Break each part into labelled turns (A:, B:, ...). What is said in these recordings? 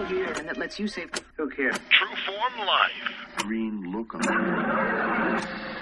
A: here and that lets you save.
B: Look here.
C: Trueform Life.
B: Green look on it.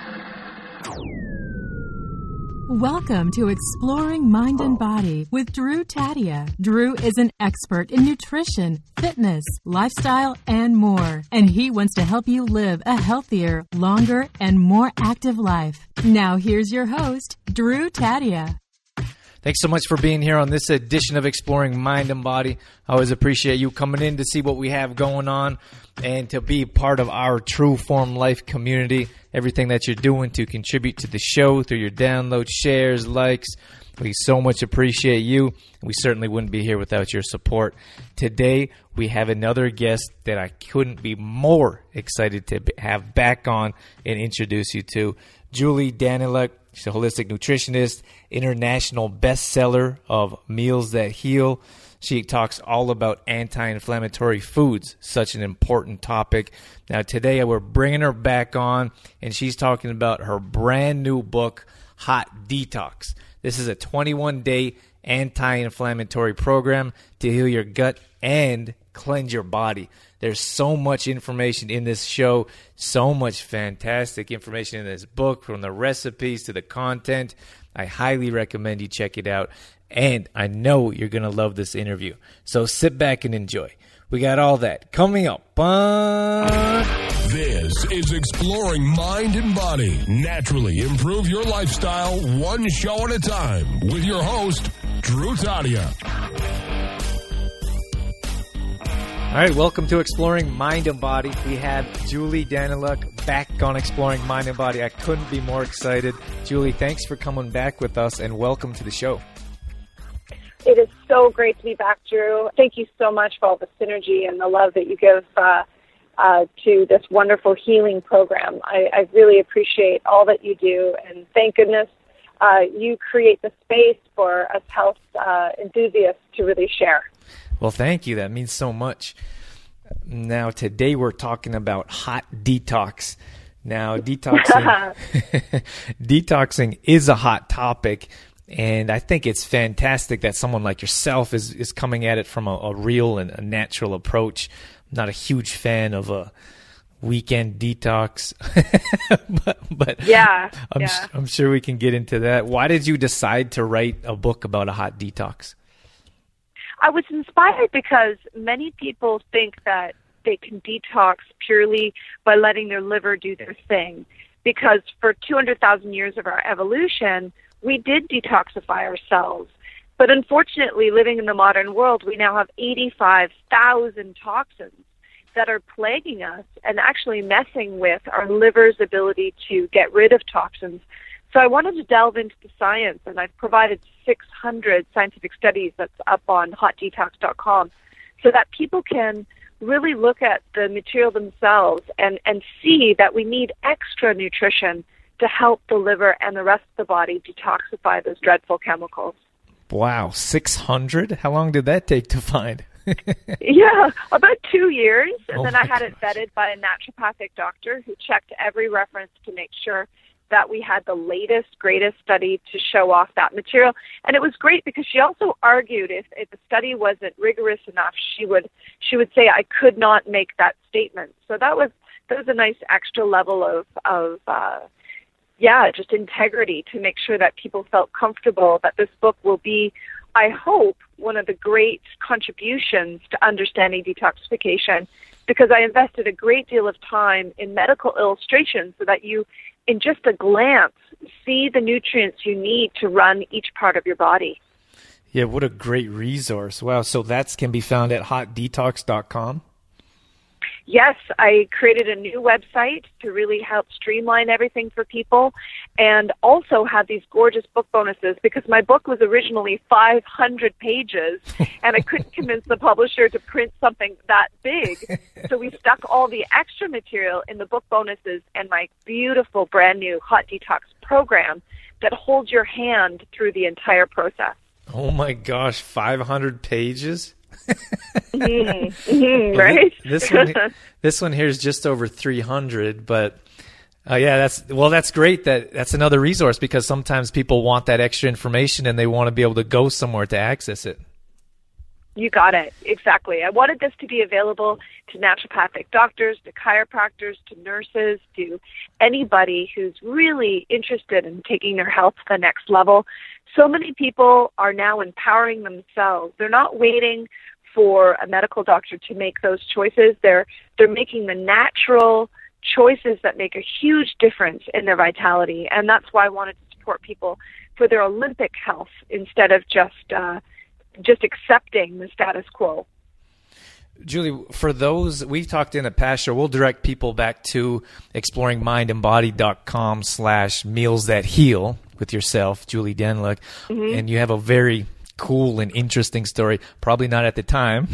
D: Welcome to Exploring Mind and Body with Drew Tadia. Drew is an expert in nutrition, fitness, lifestyle, and more. And he wants to help you live a healthier, longer, and more active life. Now here's your host, Drew Tadia.
E: Thanks so much for being here on this edition of Exploring Mind and Body. I always appreciate you coming in to see what we have going on and to be part of our Trueform Life community. Everything that you're doing to contribute to the show through your downloads, shares, likes. We so much appreciate you. We certainly wouldn't be here without your support. Today, we have another guest that I couldn't be more excited to have back on and introduce you to. Julie Daniluk. She's a holistic nutritionist, international bestseller of Meals That Heal. She talks all about anti-inflammatory foods, such an important topic. Now, today we're bringing her back on, and she's talking about her brand new book, Hot Detox. This is a 21-day anti-inflammatory program to heal your gut and cleanse your body. There's so much information in this show, so much fantastic information in this book, from the recipes to the content. I highly recommend you check it out, and I know you're going to love this interview. So sit back and enjoy. We got all that coming up.
C: This is Exploring Mind and Body. Naturally improve your lifestyle one show at a time with your host, Drew Tadia.
E: All right, welcome to Exploring Mind and Body. We have Julie Daniluk back on Exploring Mind and Body. I couldn't be more excited. Julie, thanks for coming back with us, and welcome to the show.
F: It is so great to be back, Drew. Thank you so much for all the synergy and the love that you give to this wonderful healing program. I really appreciate all that you do, and thank goodness you create the space for us health enthusiasts to really share.
E: Well, thank you. That means so much. Now, today we're talking about hot detox. Now, detoxing is a hot topic, and I think it's fantastic that someone like yourself is coming at it from a real and a natural approach. I'm not a huge fan of a weekend detox, but I'm sure we can get into that. Why did you decide to write a book about a hot detox?
F: I was inspired because many people think that they can detox purely by letting their liver do their thing. Because for 200,000 years of our evolution, we did detoxify ourselves. But unfortunately, living in the modern world, we now have 85,000 toxins that are plaguing us and actually messing with our liver's ability to get rid of toxins. So I wanted to delve into the science, and I've provided 600 scientific studies that's up on hotdetox.com so that people can really look at the material themselves and see that we need extra nutrition to help the liver and the rest of the body detoxify those dreadful chemicals.
E: Wow, 600? How long did that take to find?
F: Yeah, about 2 years, and then I had
E: gosh.
F: it vetted by a naturopathic doctor who checked every reference to make sure that we had the latest, greatest study to show off that material. And it was great because she also argued if the study wasn't rigorous enough, she would say I could not make that statement. So that was a nice extra level of just integrity to make sure that people felt comfortable that this book will be, I hope, one of the great contributions to understanding detoxification, because I invested a great deal of time in medical illustrations so that you, in just a glance, see the nutrients you need to run each part of your body.
E: Yeah, what a great resource. Wow, so that can be found at hotdetox.com?
F: Yes, I created a new website to really help streamline everything for people, and also have these gorgeous book bonuses, because my book was originally 500 pages, and I couldn't convince the publisher to print something that big. So we stuck all the extra material in the book bonuses and my beautiful brand new Hot Detox program that holds your hand through the entire process.
E: Oh my gosh, 500 pages?
F: Right?
E: This one here is just over 300, but that's great. That's another resource, because sometimes people want that extra information and they want to be able to go somewhere to access it.
F: You got it. Exactly. I wanted this to be available to naturopathic doctors, to chiropractors, to nurses, to anybody who's really interested in taking their health to the next level. So many people are now empowering themselves. They're not waiting for a medical doctor to make those choices. They're making the natural choices that make a huge difference in their vitality. And that's why I wanted to support people for their Olympic health instead of just accepting the status quo.
E: Julie, for those, we've talked in a past show, we'll direct people back to exploringmindandbody.com/meals that heal with yourself, Julie Denluck. Mm-hmm. And you have a very cool and interesting story, probably not at the time,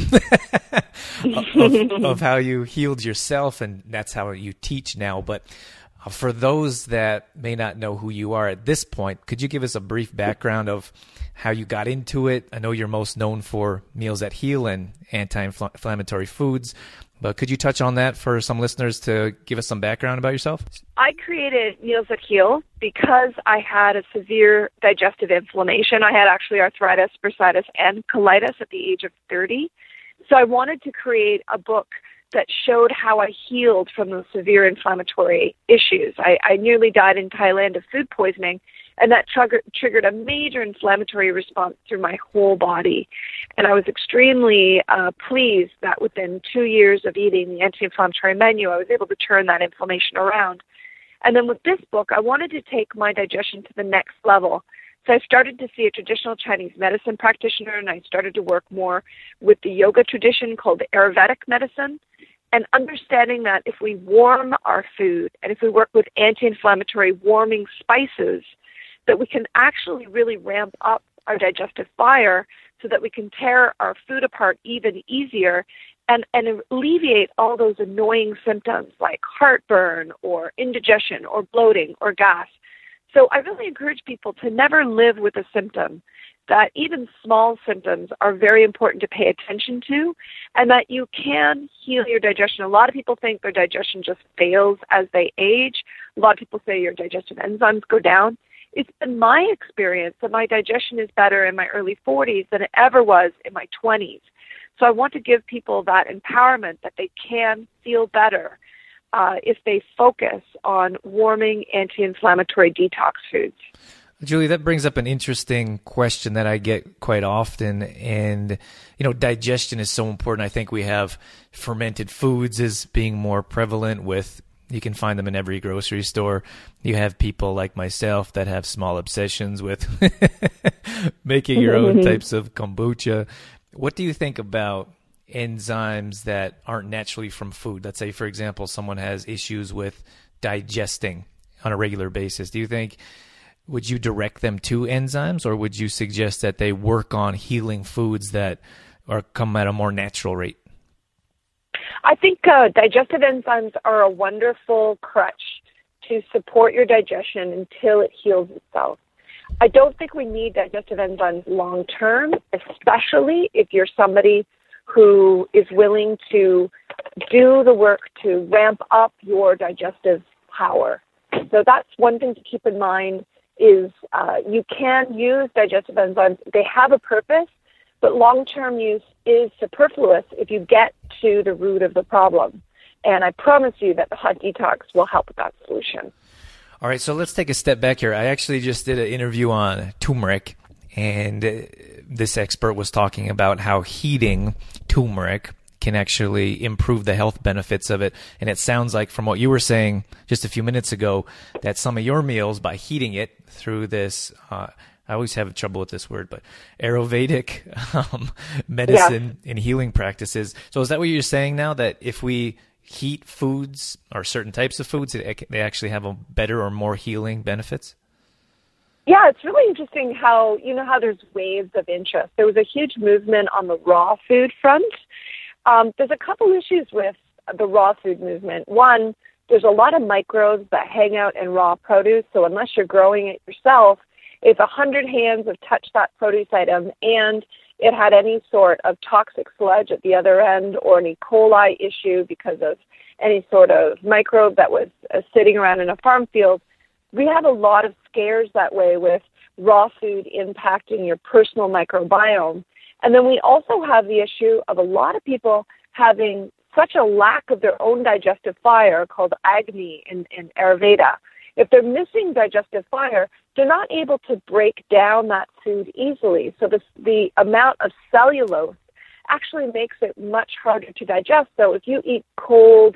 E: of how you healed yourself, and that's how you teach now. But for those that may not know who you are at this point, could you give us a brief background of how you got into it? I know you're most known for Meals That Heal and anti-inflammatory foods, but could you touch on that for some listeners to give us some background about yourself?
F: I created Meals That Heal because I had a severe digestive inflammation. I had actually arthritis, bursitis, and colitis at the age of 30. So I wanted to create a book that showed how I healed from those severe inflammatory issues. I nearly died in Thailand of food poisoning, and that triggered a major inflammatory response through my whole body. And I was extremely pleased that within 2 years of eating the anti-inflammatory menu, I was able to turn that inflammation around. And then with this book, I wanted to take my digestion to the next level. So I started to see a traditional Chinese medicine practitioner, and I started to work more with the yoga tradition called the Ayurvedic medicine, and understanding that if we warm our food and if we work with anti-inflammatory warming spices, that we can actually really ramp up our digestive fire so that we can tear our food apart even easier and alleviate all those annoying symptoms like heartburn or indigestion or bloating or gas. So I really encourage people to never live with a symptom, that even small symptoms are very important to pay attention to, and that you can heal your digestion. A lot of people think their digestion just fails as they age. A lot of people say your digestive enzymes go down. It's been my experience that my digestion is better in my early 40s than it ever was in my 20s. So I want to give people that empowerment that they can feel better if they focus on warming anti-inflammatory detox foods.
E: Julie, that brings up an interesting question that I get quite often. And, digestion is so important. I think we have fermented foods as being more prevalent you can find them in every grocery store. You have people like myself that have small obsessions with making your own types of kombucha. What do you think about enzymes that aren't naturally from food? Let's say, for example, someone has issues with digesting on a regular basis. Would you direct them to enzymes, or would you suggest that they work on healing foods that come at a more natural rate?
F: I think digestive enzymes are a wonderful crutch to support your digestion until it heals itself. I don't think we need digestive enzymes long term, especially if you're somebody who is willing to do the work to ramp up your digestive power. So that's one thing to keep in mind is you can use digestive enzymes. They have a purpose, but long-term use is superfluous if you get to the root of the problem. And I promise you that the hot detox will help with that solution.
E: All right, so let's take a step back here. I actually just did an interview on turmeric, and this expert was talking about how heating turmeric can actually improve the health benefits of it. And it sounds like from what you were saying just a few minutes ago that some of your meals, by heating it through this, I always have trouble with this word, but Ayurvedic medicine and healing practices. So is that what you're saying now, that if we heat foods or certain types of foods, they actually have a better or more healing benefits?
F: Yeah, it's really interesting how there's waves of interest. There was a huge movement on the raw food front. There's a couple issues with the raw food movement. One, there's a lot of microbes that hang out in raw produce, so unless you're growing it yourself, if 100 hands have touched that produce item and it had any sort of toxic sludge at the other end or an E. coli issue because of any sort of microbe that was sitting around in a farm field, we have a lot of scares that way with raw food impacting your personal microbiome. And then we also have the issue of a lot of people having such a lack of their own digestive fire called Agni in Ayurveda. If they're missing digestive fire, they're not able to break down that food easily. So the amount of cellulose actually makes it much harder to digest. So if you eat cold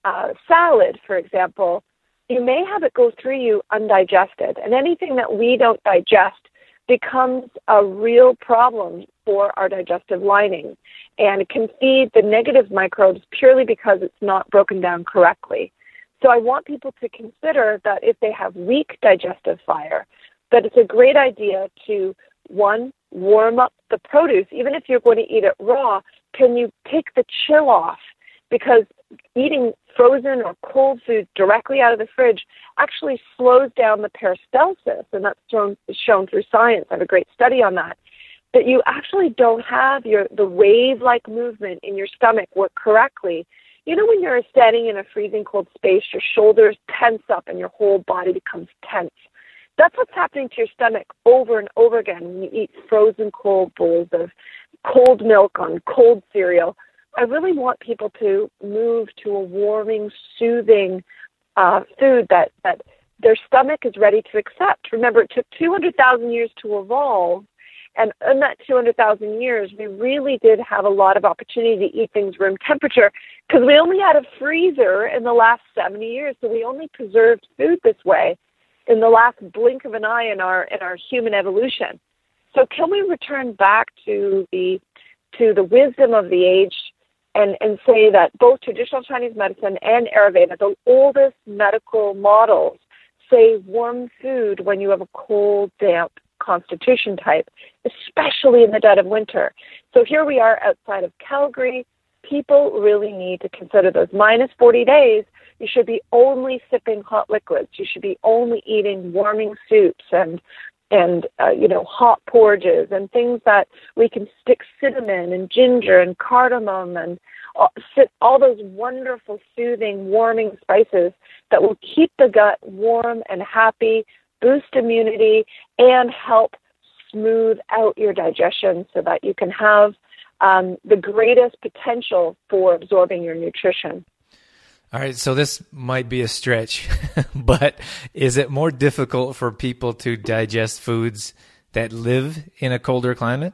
F: salad, for example, you may have it go through you undigested. And anything that we don't digest becomes a real problem for our digestive lining. And it can feed the negative microbes purely because it's not broken down correctly. So I want people to consider that if they have weak digestive fire, that it's a great idea to, one, warm up the produce. Even if you're going to eat it raw, can you take the chill off? Because eating frozen or cold food directly out of the fridge actually slows down the peristalsis, and that's shown through science. I have a great study on that. That you actually don't have the wave-like movement in your stomach work correctly. You know, when you're standing in a freezing cold space, your shoulders tense up and your whole body becomes tense. That's what's happening to your stomach over and over again when you eat frozen cold bowls of cold milk on cold cereal. I really want people to move to a warming, soothing food that their stomach is ready to accept. Remember, it took 200,000 years to evolve, and in that 200,000 years, we really did have a lot of opportunity to eat things room temperature because we only had a freezer in the last 70 years, so we only preserved food this way in the last blink of an eye in our human evolution. So can we return back to the wisdom of the age and say that both traditional Chinese medicine and Ayurveda, the oldest medical models, say warm food when you have a cold, damp constitution type, especially in the dead of winter. So here we are outside of Calgary. People really need to consider those minus 40 days. You should be only sipping hot liquids. You should be only eating warming soups and hot porridges and things that we can stick cinnamon and ginger and cardamom and all those wonderful, soothing, warming spices that will keep the gut warm and happy, boost immunity, and help smooth out your digestion so that you can have the greatest potential for absorbing your nutrition.
E: All right, so this might be a stretch, but is it more difficult for people to digest foods that live in a colder climate?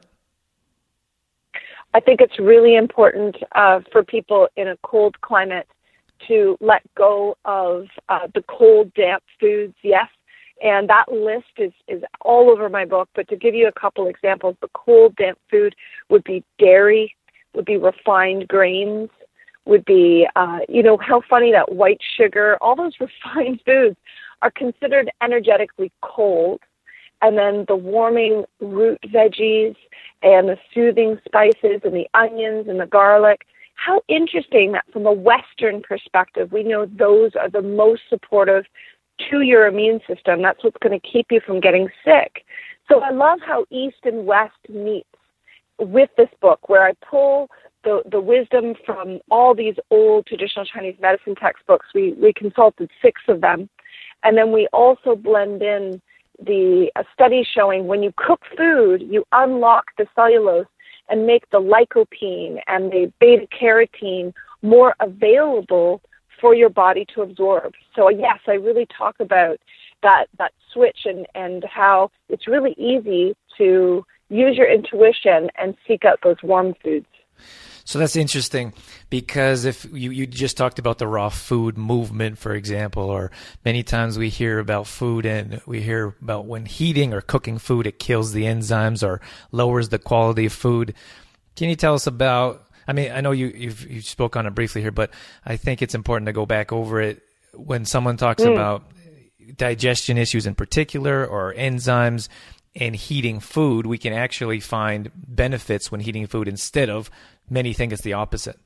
F: I think it's really important for people in a cold climate to let go of the cold, damp foods, yes. And that list is all over my book. But to give you a couple examples, the cold, damp food would be dairy, would be refined grains, would be, how funny that white sugar, all those refined foods are considered energetically cold. And then the warming root veggies and the soothing spices and the onions and the garlic. How interesting that from a Western perspective, we know those are the most supportive to your immune system. That's what's going to keep you from getting sick. So I love how East and West meet with this book, where I pull the wisdom from all these old traditional Chinese medicine textbooks. We consulted 6 of them. And then we also blend in the studies showing when you cook food, you unlock the cellulose and make the lycopene and the beta-carotene more available for your body to absorb. So yes, I really talk about that switch and how it's really easy to use your intuition and seek out those warm foods.
E: So that's interesting because if you just talked about the raw food movement, for example, or many times we hear about food and we hear about when heating or cooking food, it kills the enzymes or lowers the quality of food. Can you tell us about, I mean, I know you spoke on it briefly here, but I think it's important to go back over it when someone talks about digestion issues in particular or enzymes and heating food, we can actually find benefits when heating food instead of many think it's the opposite.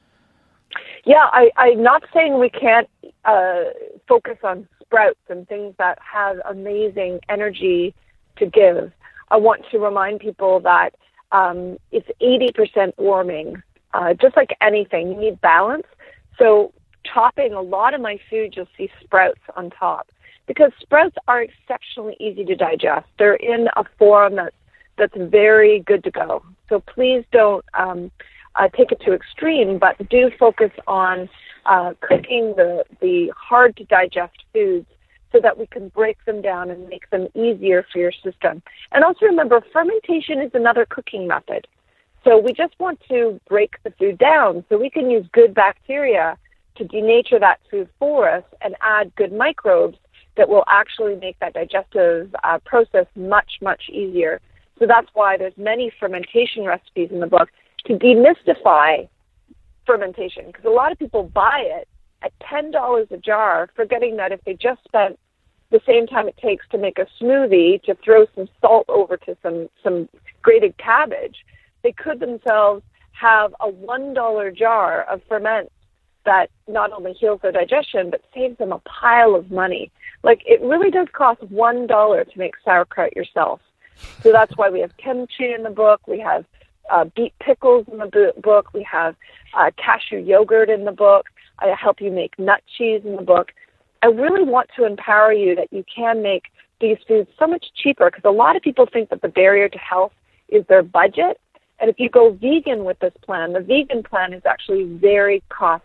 F: Yeah, I'm not saying we can't focus on sprouts and things that have amazing energy to give. I want to remind people that it's 80% warming. Just like anything, you need balance. So chopping a lot of my food, you'll see sprouts on top because sprouts are exceptionally easy to digest. They're in a form that's very good to go. So please don't take it to extreme, but do focus on cooking the hard-to-digest foods so that we can break them down and make them easier for your system. And also remember, fermentation is another cooking method. So we just want to break the food down so we can use good bacteria to denature that food for us and add good microbes that will actually make that digestive process much, much easier. So that's why there's many fermentation recipes in the book to demystify fermentation, because a lot of people buy it at $10 a jar, forgetting that if they just spent the same time it takes to make a smoothie to throw some salt over to some grated cabbage, they could themselves have a $1 jar of ferment that not only heals their digestion, but saves them a pile of money. Like, it really does cost $1 to make sauerkraut yourself. So that's why we have kimchi in the book. We have beet pickles in the book. We have cashew yogurt in the book. I help you make nut cheese in the book. I really want to empower you that you can make these foods so much cheaper, because a lot of people think that the barrier to health is their budget. And if you go vegan with this plan, the vegan plan is actually very cost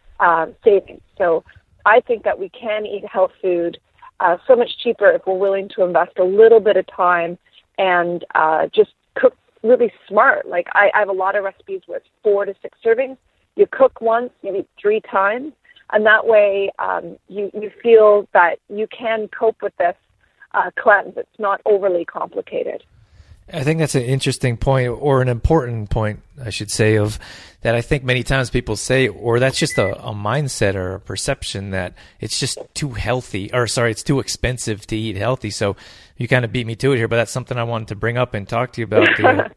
F: saving. So I think that we can eat health food so much cheaper if we're willing to invest a little bit of time and just cook really smart. Like, I have a lot of recipes with 4 to 6 servings. You cook once, you eat 3 times, and that way you feel that you can cope with this cleanse. It's not overly complicated.
E: I think that's an interesting point, or an important point, I should say, of that I think many times people say, or that's just a mindset or a perception that it's just too healthy, or sorry, it's too expensive to eat healthy. So you kind of beat me to it here, but that's something I wanted to bring up and talk to you about,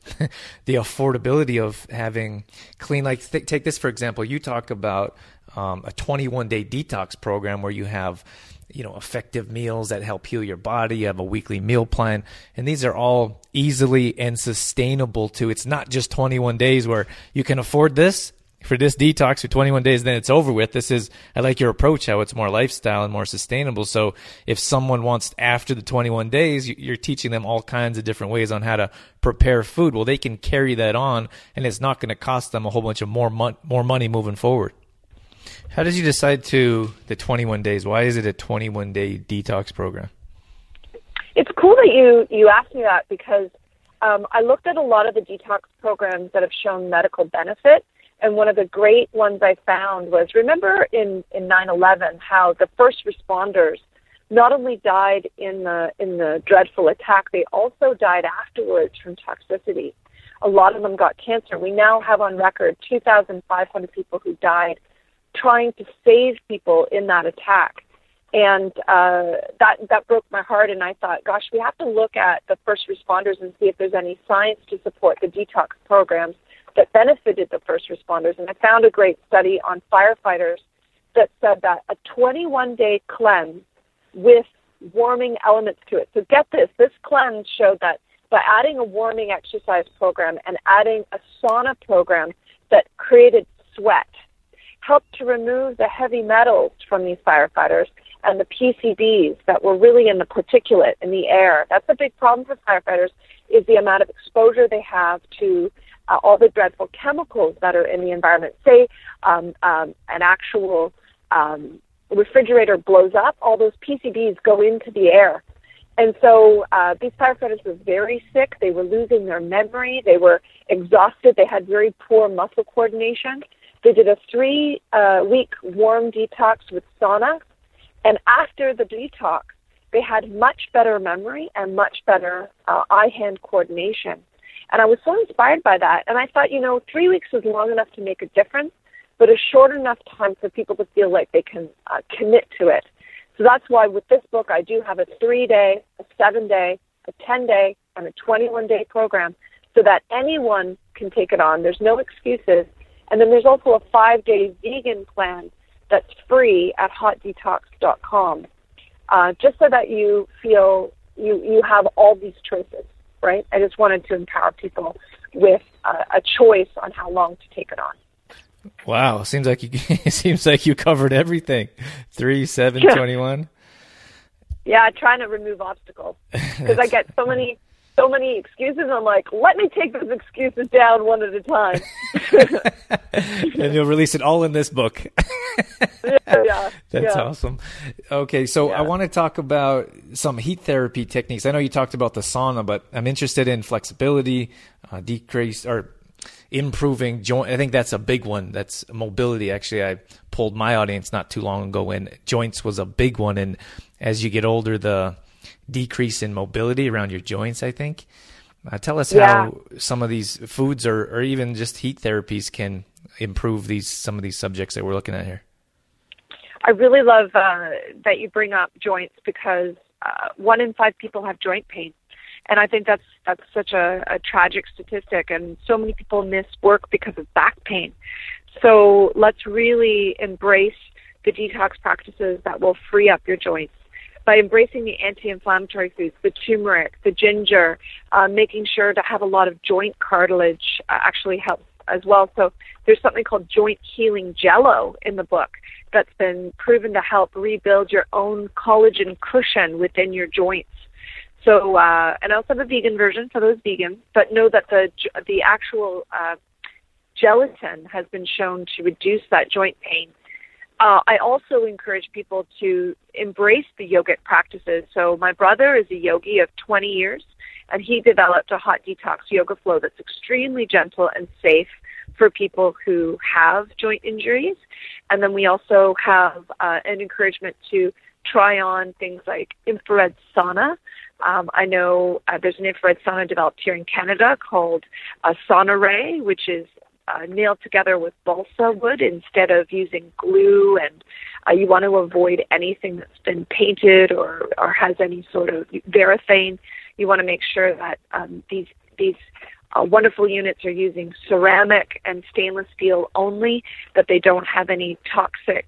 E: the affordability of having clean, like take this, for example, you talk about a 21-day detox program where you have, effective meals that help heal your body. You have a weekly meal plan, and these are all easily and sustainable too. It's not just 21 days where you can afford this for this detox for 21 days, then it's over with. I like your approach, how it's more lifestyle and more sustainable. So if someone wants, after the 21 days, you're teaching them all kinds of different ways on how to prepare food. Well, they can carry that on, and it's not going to cost them a whole bunch of more money moving forward. How did you decide to the 21 days? Why is it a 21-day detox program?
F: It's cool that you asked me that, because I looked at a lot of the detox programs that have shown medical benefit, and one of the great ones I found was, remember in 9/11 how the first responders not only died in the dreadful attack, they also died afterwards from toxicity. A lot of them got cancer. We now have on record 2,500 people who died trying to save people in that attack. And that broke my heart, and I thought, gosh, we have to look at the first responders and see if there's any science to support the detox programs that benefited the first responders. And I found a great study on firefighters that said that a 21-day cleanse with warming elements to it. So get this cleanse showed that by adding a warming exercise program and adding a sauna program that created sweat, helped to remove the heavy metals from these firefighters and the PCBs that were really in the particulate in the air. That's a big problem for firefighters, is the amount of exposure they have to all the dreadful chemicals that are in the environment. Say an actual refrigerator blows up, all those PCBs go into the air. And so these firefighters were very sick. They were losing their memory. They were exhausted. They had very poor muscle coordination. They did a 3-week warm detox with sauna. And after the detox, they had much better memory and much better eye-hand coordination. And I was so inspired by that. And I thought, 3 weeks is long enough to make a difference, but a short enough time for people to feel like they can commit to it. So that's why with this book, I do have a 3-day, a 7-day, a 10-day, and a 21-day program so that anyone can take it on. There's no excuses. And then there's also a 5-day vegan plan that's free at hotdetox.com, just so that you feel you have all these choices, right? I just wanted to empower people with a choice on how long to take it on.
E: Wow, seems like you covered everything. 3, 7, 21.
F: Yeah, trying to remove obstacles, because I get so many so many excuses. I'm like, let me take those excuses down one at a time.
E: And you'll release it all in this book.
F: Yeah.
E: That's awesome. Okay, so I want to talk about some heat therapy techniques. I know you talked about the sauna, but I'm interested in flexibility, decrease or improving joint. I think that's a big one. That's mobility. Actually, I polled my audience not too long ago, and joints was a big one. And as you get older, the decrease in mobility around your joints, I think. Tell us how some of these foods or even just heat therapies can improve some of these subjects that we're looking at here.
F: I really love that you bring up joints because 1 in 5 people have joint pain. And I think that's such a tragic statistic, and so many people miss work because of back pain. So let's really embrace the detox practices that will free up your joints. By embracing the anti-inflammatory foods, the turmeric, the ginger, making sure to have a lot of joint cartilage actually helps as well. So there's something called joint healing jello in the book that's been proven to help rebuild your own collagen cushion within your joints. So, and I also have a vegan version for those vegans, but know that the actual gelatin has been shown to reduce that joint pain. I also encourage people to embrace the yogic practices. So my brother is a yogi of 20 years, and he developed a hot detox yoga flow that's extremely gentle and safe for people who have joint injuries. And then we also have an encouragement to try on things like infrared sauna. I know there's an infrared sauna developed here in Canada called Sauna Ray, which is nailed together with balsa wood instead of using glue, and you want to avoid anything that's been painted or has any sort of varathane. You want to make sure that these wonderful units are using ceramic and stainless steel only, that they don't have any toxic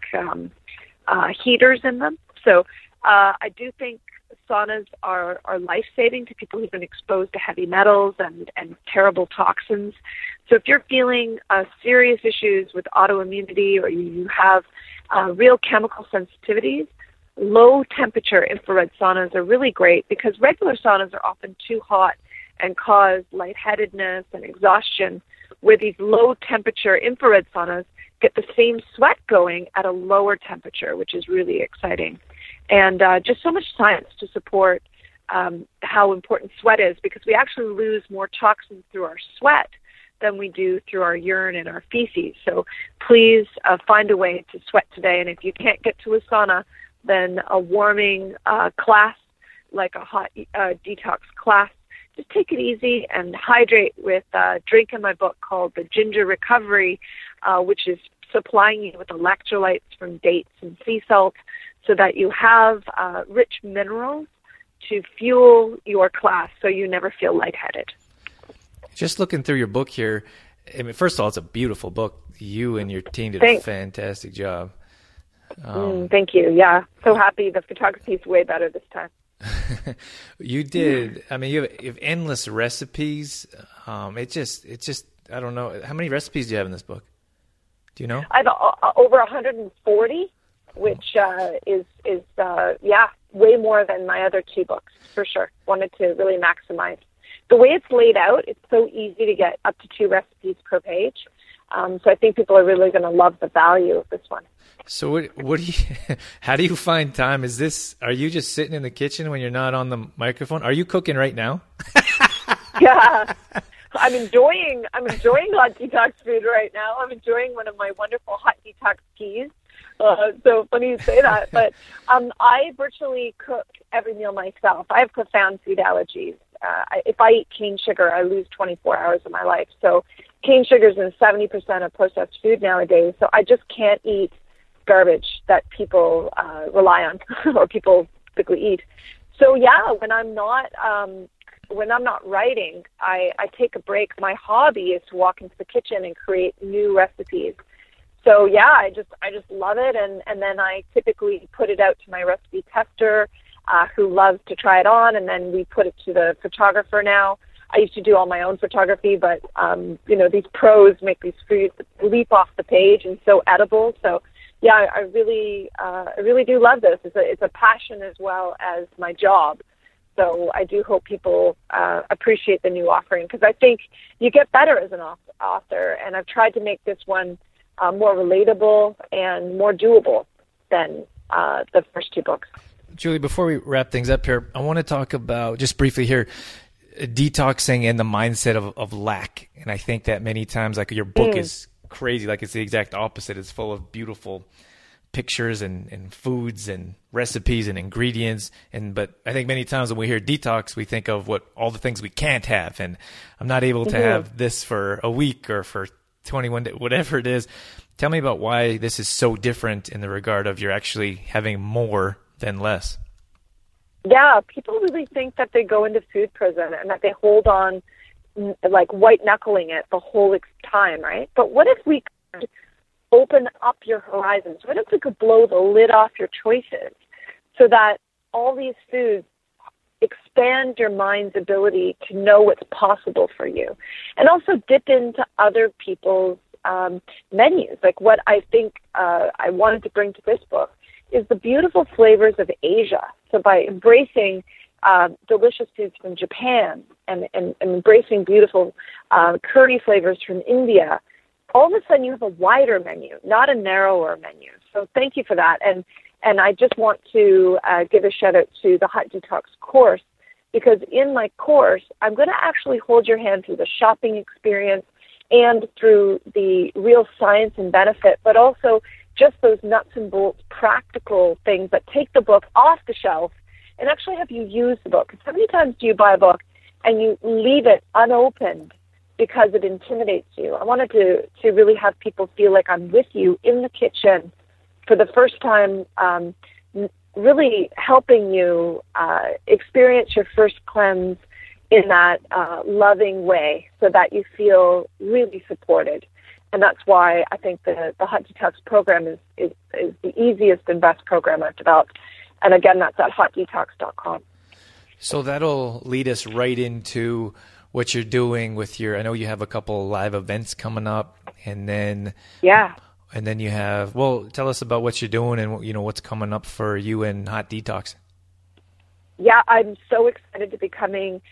F: heaters in them. So I do think saunas are life-saving to people who've been exposed to heavy metals and terrible toxins. So if you're feeling serious issues with autoimmunity or you have real chemical sensitivities, low-temperature infrared saunas are really great because regular saunas are often too hot and cause lightheadedness and exhaustion, where these low-temperature infrared saunas get the same sweat going at a lower temperature, which is really exciting. And just so much science to support how important sweat is, because we actually lose more toxins through our sweat than we do through our urine and our feces. So please find a way to sweat today. And if you can't get to a sauna, then a warming class, like a hot detox class, just take it easy and hydrate with a drink in my book called the Ginger Recovery, which is supplying you with electrolytes from dates and sea salt so that you have rich minerals to fuel your class so you never feel lightheaded.
E: Just looking through your book here, I mean, first of all, it's a beautiful book. You and your team did a fantastic job.
F: Thank you. Yeah, so happy. The photography is way better this time.
E: You did. I mean, you have endless recipes. It's just. I don't know. How many recipes do you have in this book? Do you know?
F: I have over 140, which is way more than my other 2 books for sure. Wanted to really maximize the way it's laid out. It's so easy to get up to 2 recipes per page. So I think people are really going to love the value of this one.
E: So what do you? How do you find time? Are you just sitting in the kitchen when you're not on the microphone? Are you cooking right now?
F: Yeah, I'm enjoying hot detox food right now. I'm enjoying one of my wonderful hot detox teas. So funny you say that, but I virtually cook every meal myself. I have profound food allergies. If I eat cane sugar, I lose 24 hours of my life. So cane sugar is in 70% of processed food nowadays. So I just can't eat garbage that people rely on or people typically eat. So yeah, when I'm not writing, I take a break. My hobby is to walk into the kitchen and create new recipes. So yeah, I just love it, and then I typically put it out to my recipe tester, who loves to try it on, and then we put it to the photographer now. I used to do all my own photography, but these pros make these foods leap off the page and so edible. So yeah, I really do love this. It's a passion as well as my job. So I do hope people appreciate the new offering, because I think you get better as an author, and I've tried to make this one more relatable and more doable than the first two books.
E: Julie, before we wrap things up here, I want to talk about, just briefly here, detoxing and the mindset of lack. And I think that many times, like, your book is crazy. Like, it's the exact opposite. It's full of beautiful pictures and foods and recipes and ingredients. But I think many times when we hear detox, we think of all the things we can't have. And I'm not able to have this for a week or for 21 days, whatever it is. Tell me about why this is so different in the regard of you're actually having more than less.
F: Yeah, people really think that they go into food prison and that they hold on, like, white-knuckling it the whole time, right? But what if we could open up your horizons? What if we could blow the lid off your choices so that all these foods expand your mind's ability to know what's possible for you, and also dip into other people's menus? Like, what I think I wanted to bring to this book is the beautiful flavors of Asia. So by embracing delicious foods from Japan and embracing beautiful curry flavors from India, all of a sudden you have a wider menu, not a narrower menu. So thank you for that. And I just want to give a shout out to the Hot Detox course, because in my course, I'm going to actually hold your hand through the shopping experience and through the real science and benefit, but also just those nuts and bolts practical things that take the book off the shelf and actually have you use the book. How many times do you buy a book and you leave it unopened because it intimidates you? I wanted to really have people feel like I'm with you in the kitchen for the first time, really helping you experience your first cleanse in that loving way, so that you feel really supported. And that's why I think the Hot Detox program is the easiest and best program I've developed. And again, that's at hotdetox.com. So
E: that'll lead us right into what you're doing with I know you have a couple live events coming up, and then you have, tell us about what you're doing and what's coming up for you and Hot Detox. Yeah, I'm so excited to be coming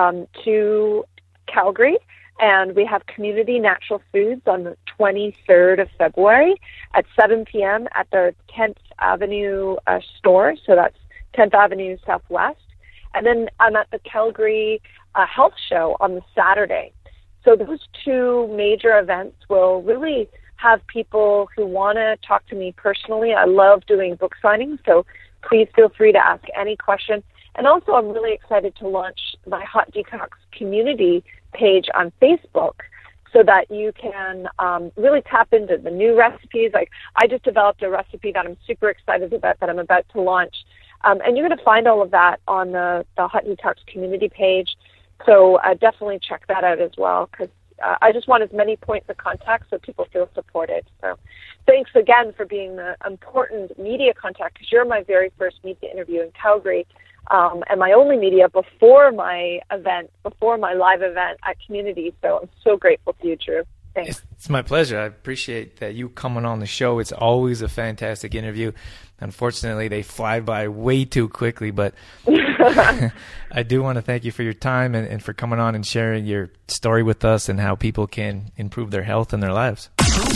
E: to Calgary. And we have Community Natural Foods on the 23rd of February at 7 p.m. at the 10th Avenue store. So that's 10th Avenue Southwest. And then I'm at the Calgary Health Show on the Saturday. So those two major events will really have people who want to talk to me personally. I love doing book signings, so please feel free to ask any question. And also, I'm really excited to launch my Hot Detox community page on Facebook, so that you can really tap into the new recipes. Like, I just developed a recipe that I'm super excited about that I'm about to launch. And you're going to find all of that on the Hot Detox community page. So definitely check that out as well, because I just want as many points of contact so people feel supported. So thanks again for being the important media contact, because you're my very first media interview in Calgary. And my only media before my live event at Community. So I'm so grateful to you, Drew. Thanks. It's my pleasure. I appreciate that you coming on the show. It's always a fantastic interview. Unfortunately, they fly by way too quickly, but I do want to thank you for your time and for coming on and sharing your story with us and how people can improve their health and their lives.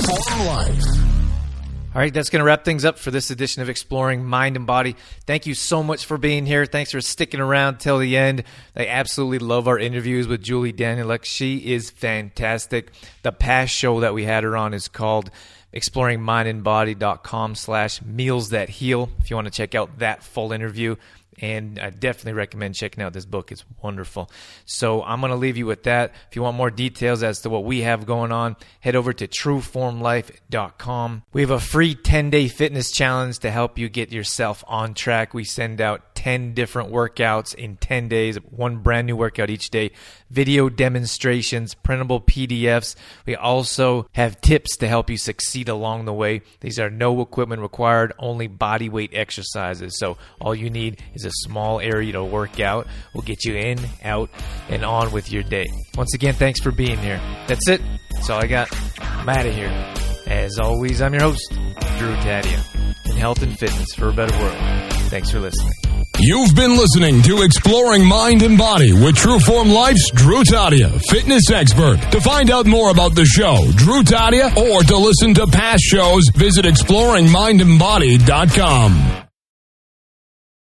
E: All right, that's going to wrap things up for this edition of Exploring Mind and Body. Thank you so much for being here. Thanks for sticking around till the end. I absolutely love our interviews with Julie Danieluk. She is fantastic. The past show that we had her on is called exploringmindandbody.com/meals that heal. If you want to check out that full interview. And I definitely recommend checking out this book. It's wonderful. So I'm going to leave you with that. If you want more details as to what we have going on, head over to trueformlife.com. We have a free 10-day fitness challenge to help you get yourself on track. We send out 10 different workouts in 10 days, one brand new workout each day, video demonstrations, printable PDFs. We also have tips to help you succeed along the way. These are no equipment required, only body weight exercises. So all you need is a small area to work out. We'll get you in, out, and on with your day. Once again, thanks for being here. That's it. That's all I got. I'm out of here. As always, I'm your host, Drew Tadia, in health and fitness for a better world. Thanks for listening.
C: You've been listening to Exploring Mind and Body with Trueform Life's Drew Tadia, fitness expert. To find out more about the show, Drew Tadia, or to listen to past shows, visit exploringmindandbody.com.